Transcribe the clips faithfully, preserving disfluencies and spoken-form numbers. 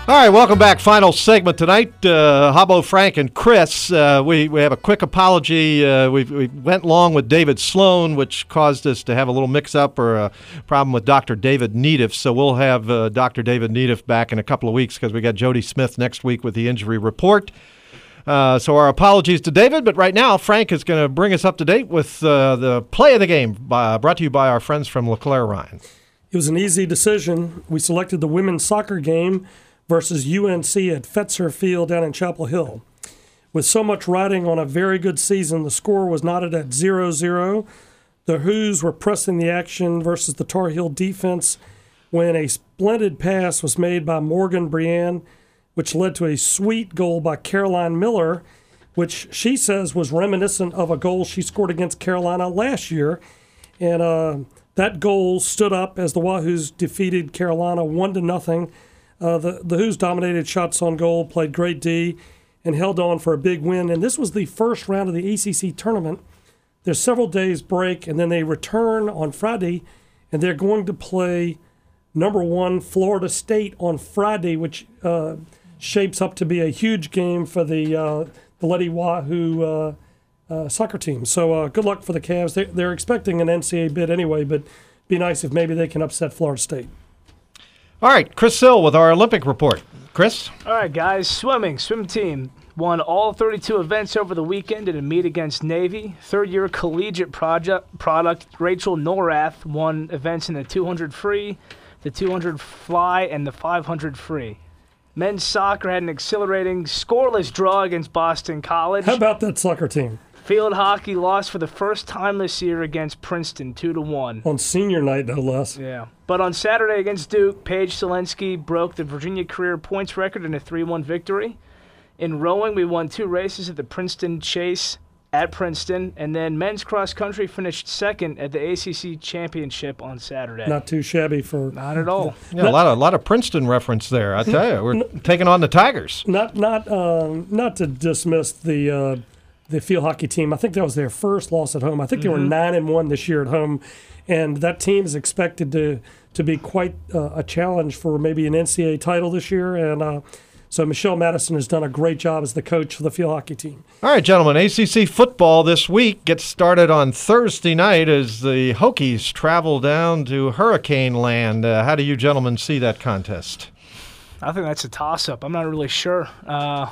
All right, welcome back. Final segment tonight. Uh, Habbo, Frank, and Chris. Uh, we, we have a quick apology. Uh, we we went long with David Sloan, which caused us to have a little mix-up or a problem with Doctor David Neediff. So we'll have uh, Doctor David Neediff back in a couple of weeks because we got Jody Smith next week with the injury report. Uh, so our apologies to David, but right now Frank is going to bring us up to date with uh, the play of the game by, brought to you by our friends from LeClaire Ryan. It was an easy decision. We selected the women's soccer game versus U N C at Fetzer Field down in Chapel Hill. With so much riding on a very good season, the score was knotted at zero zero. The Who's were pressing the action versus the Tar Heel defense when a splendid pass was made by Morgan Brienne, which led to a sweet goal by Caroline Miller, which she says was reminiscent of a goal she scored against Carolina last year. And uh, that goal stood up as the Wahoos defeated Carolina one to nothing. Uh, the, the Who's dominated shots on goal, played great D, and held on for a big win. And this was the first round of the A C C tournament. There's several days break, and then they return on Friday, and they're going to play number one Florida State on Friday, which uh, shapes up to be a huge game for the uh, the Lady Wahoo uh, uh, soccer team. So uh, good luck for the Cavs. They, they're expecting an N C double A bid anyway, but be nice if maybe they can upset Florida State. All right, Chris Sill with our Olympic report. Chris? All right, guys. Swimming. Swim team won all thirty-two events over the weekend in a meet against Navy. Third-year collegiate project product Rachel Norath won events in the two hundred free, the two hundred fly, and the five hundred free. Men's soccer had an exhilarating, scoreless draw against Boston College. How about that soccer team? Field hockey lost for the first time this year against Princeton, two to one. On senior night, no less. Yeah. But on Saturday against Duke, Paige Selensky broke the Virginia career points record in a three one victory. In rowing, we won two races at the Princeton Chase at Princeton, and then men's cross country finished second at the A C C Championship on Saturday. Not too shabby for... Not at all. Yeah, a lot of a lot of Princeton reference there. I tell you, we're taking on the Tigers. Not not um, not to dismiss the uh, the field hockey team. I think that was their first loss at home. I think mm-hmm. they were nine and one this year at home, and that team is expected to to be quite uh, a challenge for maybe an N C double A title this year. And uh, so Michelle Madison has done a great job as the coach for the field hockey team. All right, gentlemen, A C C football this week gets started on Thursday night as the Hokies travel down to Hurricane Land. Uh, how do you gentlemen see that contest? I think that's a toss-up. I'm not really sure. Uh,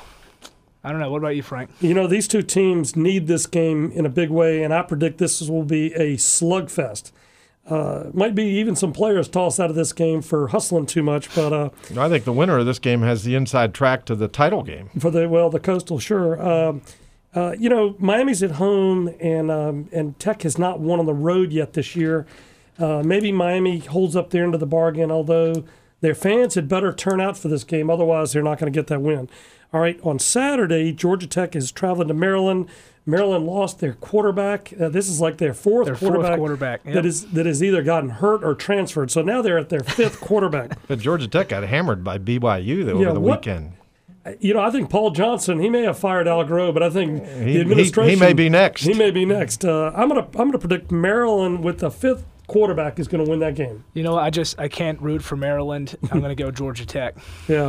I don't know. What about you, Frank? You know, these two teams need this game in a big way, and I predict this will be a slugfest. Uh, might be even some players tossed out of this game for hustling too much, but uh, I think the winner of this game has the inside track to the title game. For the well, the Coastal, sure. Um, uh, you know, Miami's at home, and um, and Tech has not won on the road yet this year. Uh, maybe Miami holds up their end of the bargain, although their fans had better turn out for this game. Otherwise, they're not going to get that win. All right, on Saturday, Georgia Tech is traveling to Maryland. Maryland lost their quarterback. Uh, this is like their fourth their quarterback, fourth quarterback yep. that is that has either gotten hurt or transferred. So now they're at their fifth quarterback. But Georgia Tech got hammered by B Y U though, yeah, over the what, weekend. You know, I think Paul Johnson, he may have fired Al Groh, but I think he, the administration he, he may be next. He may be next. Uh, I'm gonna I'm gonna predict Maryland with the fifth quarterback is going to win that game. You know, I just I can't root for Maryland. I'm going to go Georgia Tech. Yeah.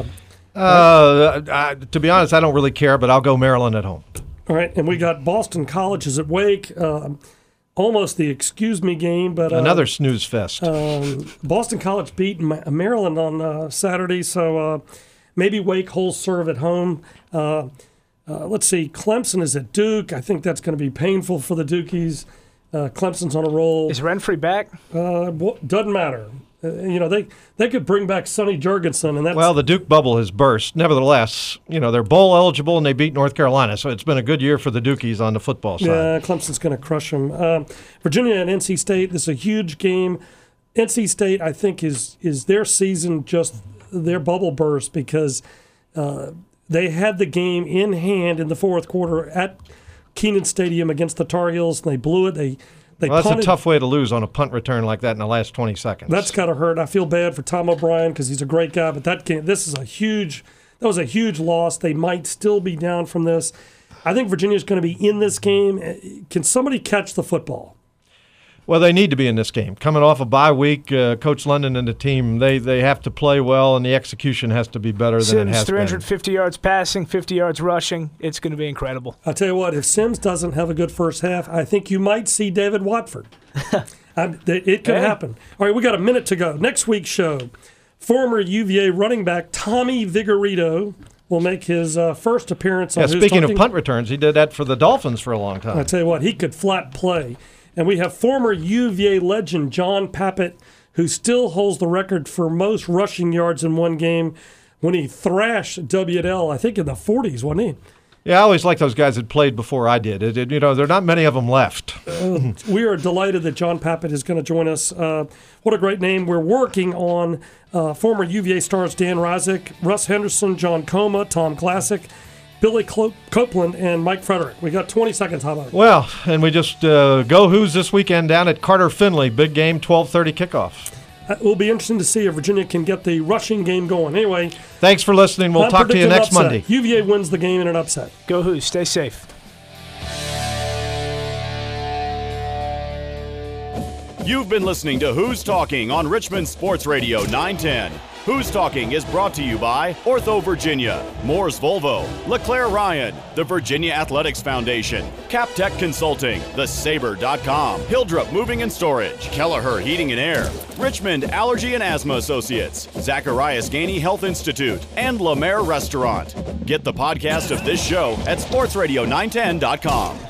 Uh, I, to be honest, I don't really care, but I'll go Maryland at home. All right, and we got Boston College is at Wake. Uh, almost the excuse me game, but uh, another snooze fest. Um, Boston College beat Maryland on uh, Saturday, so uh, maybe Wake holds serve at home. Uh, uh, let's see, Clemson is at Duke. I think that's going to be painful for the Dukies. Uh, Clemson's on a roll. Is Renfrey back? Uh, doesn't matter. Uh, you know, they, they could bring back Sonny Jurgensen. And that's, well, the Duke bubble has burst. Nevertheless, you know, they're bowl eligible and they beat North Carolina, so it's been a good year for the Dukies on the football side. Yeah, Clemson's going to crush them. Um, Virginia and N C State, this is a huge game. N C State, I think, is is their season just their bubble burst because uh, they had the game in hand in the fourth quarter at Kenan Stadium against the Tar Heels, and they blew it. They They well, that's punted. a tough way to lose on a punt return like that in the last twenty seconds. That's got to hurt. I feel bad for Tom O'Brien because he's a great guy, but that game, this is a huge. That was a huge loss. They might still be down from this. I think Virginia's going to be in this game. Can somebody catch the football? Well, they need to be in this game. Coming off a bye week, uh, Coach London and the team, they, they have to play well, and the execution has to be better than Sims, it has three hundred fifty been. yards passing, fifty yards rushing. It's going to be incredible. I'll tell you what, if Sims doesn't have a good first half, I think you might see David Watford. I, it could hey. happen. All right, we got a minute to go. Next week's show, former U V A running back Tommy Vigorito will make his uh, first appearance on Yeah, Who's speaking Talking. of punt returns, he did that for the Dolphins for a long time. I tell you what, he could flat play. And we have former U V A legend John Pappitt, who still holds the record for most rushing yards in one game when he thrashed W and L, I think in the forties, wasn't he? Yeah, I always liked those guys that played before I did. It, it, you know, there are not many of them left. Uh, we are delighted that John Pappitt is going to join us. Uh, what a great name. We're working on uh, former U V A stars Dan Rizik, Russ Henderson, John Coma, Tom Classic, Billy Clo- Copeland, and Mike Frederick. We got twenty seconds. How about it? Well, and we just uh, go Who's this weekend down at Carter Finley. Big game, twelve thirty kickoff. It will be interesting to see if Virginia can get the rushing game going. Anyway, thanks for listening. We'll talk to you next upset. Monday. U V A wins the game in an upset. Go Who's. Stay safe. You've been listening to Who's Talking on Richmond Sports Radio nine ten. Who's Talking is brought to you by Ortho Virginia, Moore's Volvo, LeClaire Ryan, the Virginia Athletics Foundation, CapTech Consulting, the Sabre dot com, Hildrup Moving and Storage, Kelleher Heating and Air, Richmond Allergy and Asthma Associates, Zacharias Gainey Health Institute, and La Mer Restaurant. Get the podcast of this show at sports radio nine ten dot com.